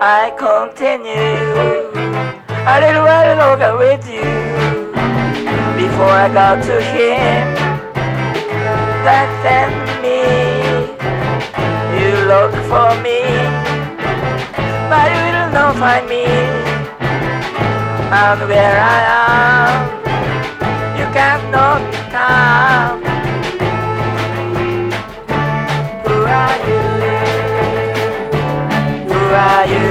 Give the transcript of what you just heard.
I continue a little while longer with you before I got to him that sent me. You look for me, but you will not find me. And where I am, you cannot come. Who are you? Who are you?